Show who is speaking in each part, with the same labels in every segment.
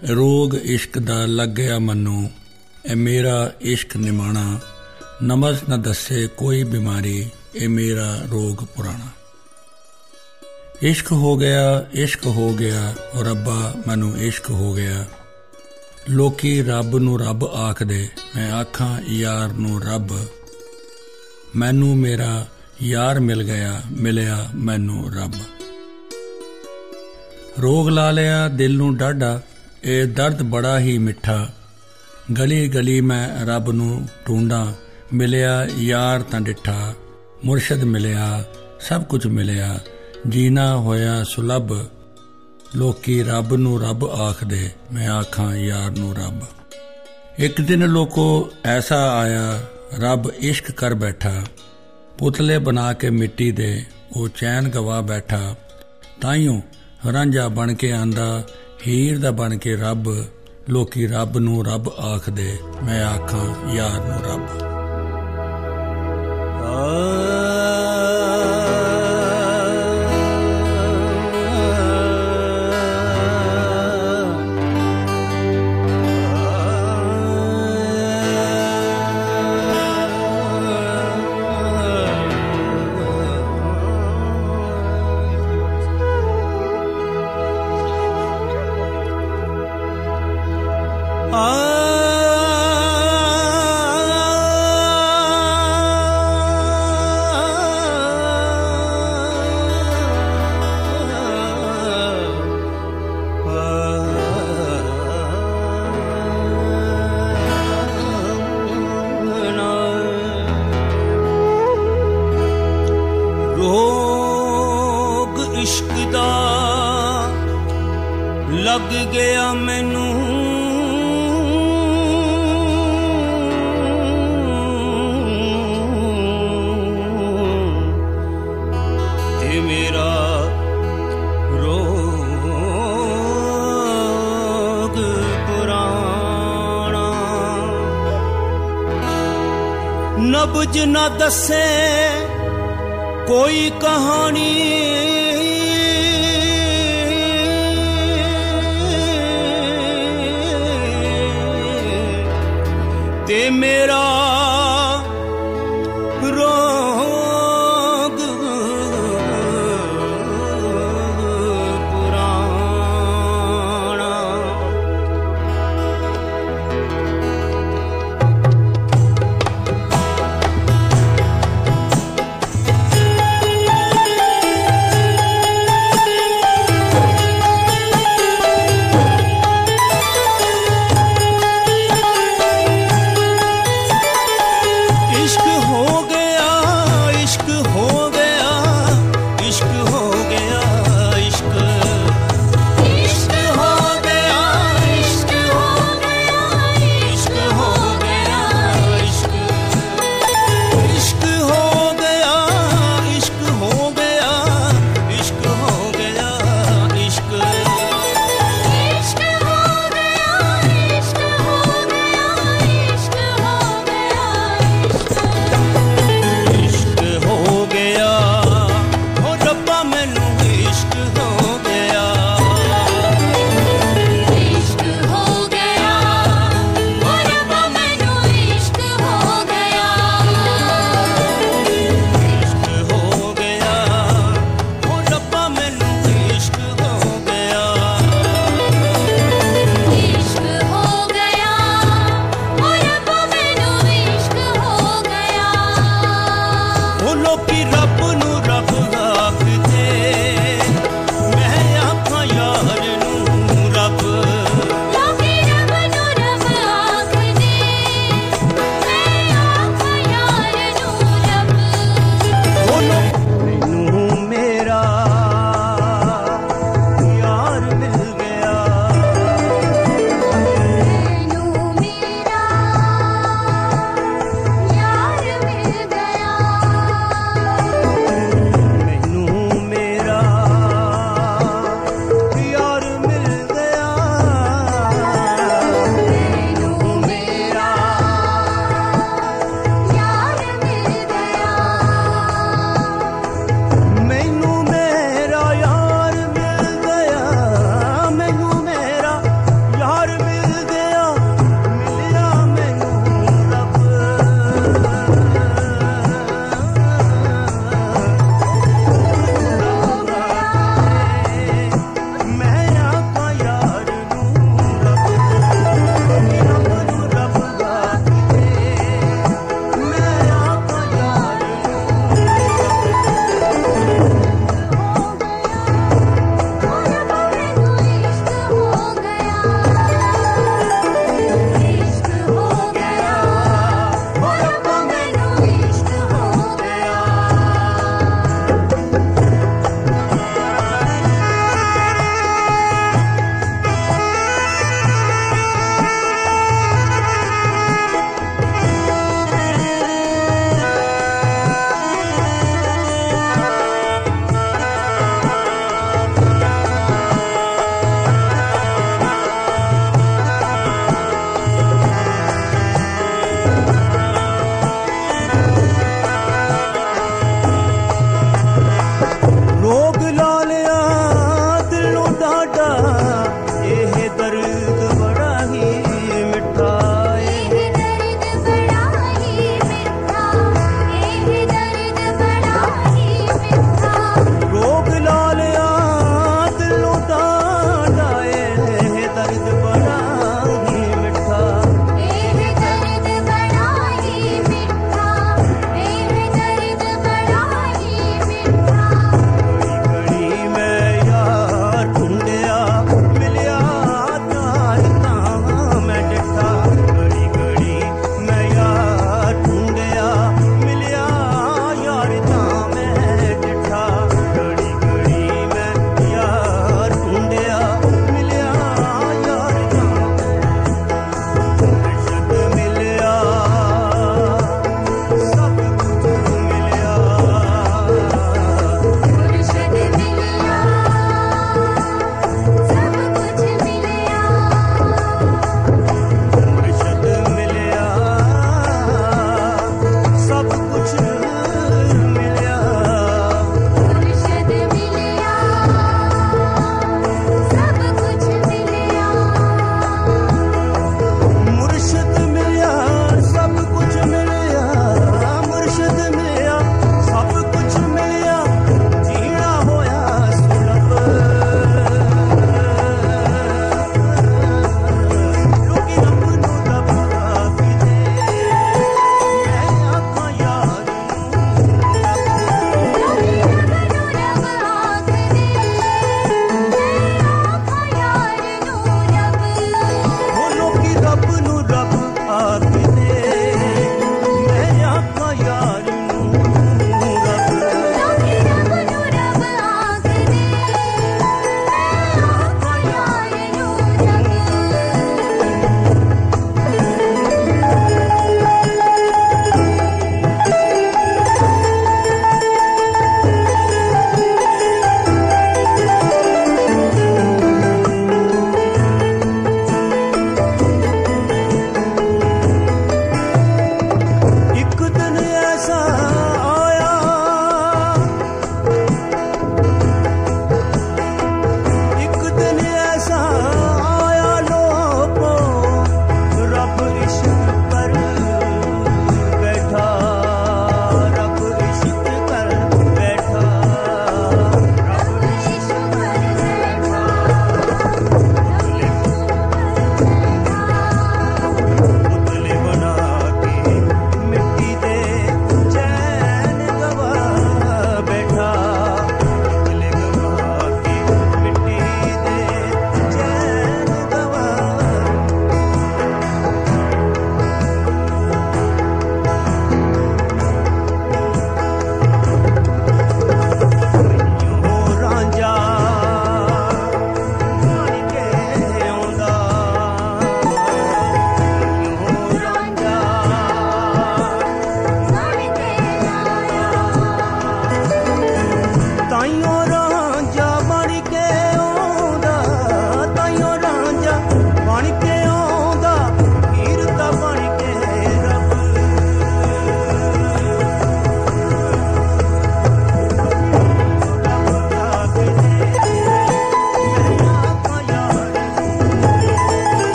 Speaker 1: ਰੋਗ ਇਸ਼ਕ ਦਾ ਲੱਗਿਆ ਮੈਨੂੰ, ਇਹ ਮੇਰਾ ਇਸ਼ਕ ਨਿਮਾਣਾ, ਨਮਜ਼ ਨਾ ਦੱਸੇ ਕੋਈ ਬਿਮਾਰੀ, ਇਹ ਮੇਰਾ ਰੋਗ ਪੁਰਾਣਾ। ਇਸ਼ਕ ਹੋ ਗਿਆ, ਇਸ਼ਕ ਹੋ ਗਿਆ, ਓ ਰੱਬਾ ਮੈਨੂੰ ਇਸ਼ਕ ਹੋ ਗਿਆ। ਲੋਕੀ ਰੱਬ ਨੂੰ ਰੱਬ ਆਖਦੇ, ਮੈਂ ਆਖਾਂ ਯਾਰ ਨੂੰ ਰੱਬ। ਮੈਨੂੰ ਮੇਰਾ ਯਾਰ ਮਿਲ ਗਿਆ, ਮਿਲਿਆ ਮੈਨੂੰ ਰੱਬ। ਰੋਗ ਲਾ ਲਿਆ ਦਿਲ ਨੂੰ ਡਾਢਾ, ਇਹ ਦਰਦ ਬੜਾ ਹੀ ਮਿੱਠਾ। ਗਲੀ ਗਲੀ ਮੈਂ ਰੱਬ ਨੂੰ ਢੂੰਡਾਂ, ਮਿਲਿਆ ਯਾਰ ਤਾਂ ਡਿੱਠਾ। ਮੁਰਸ਼ਦ ਮਿਲਿਆ, ਸਭ ਕੁਝ ਮਿਲਿਆ, ਜੀਣਾ ਹੋਇਆ ਸੁਲਭ। ਲੋਕੀ ਰੱਬ ਨੂੰ ਰੱਬ ਆਖਦੇ, ਮੈਂ ਆਖਾਂ ਯਾਰ ਨੂੰ ਰੱਬ। ਇੱਕ ਦਿਨ ਲੋਕੋ ਐਸਾ ਆਇਆ, ਰੱਬ ਇਸ਼ਕ ਕਰ ਬੈਠਾ। ਪੁਤਲੇ ਬਣਾ ਕੇ ਮਿੱਟੀ ਦੇ, ਉਹ ਚੈਨ ਗਵਾ ਬੈਠਾ। ਤਾਈਓ ਰਾਂਝਾ ਬਣ ਕੇ ਆਂਦਾ, ਹੀਰ ਦਾ ਬਣ ਕੇ ਰੱਬ। ਲੋਕੀ ਰੱਬ ਨੂੰ ਰੱਬ ਆਖਦੇ, ਮੈਂ ਆਖਾਂ ਯਾਰ ਨੂੰ ਰੱਬ।
Speaker 2: ਲੱਗ ਗਿਆ ਮੈਨੂੰ, ਤੇ ਮੇਰਾ ਰੋਗ ਪੁਰਾਣਾ। ਨਬਜ ਨਾ ਦੱਸੇ ਕੋਈ ਕਹਾਣੀ, ਤੇ ਮੇਰਾ ਰੋਗ ਪੁਰਾਣਾ।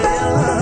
Speaker 2: ਗਿਆ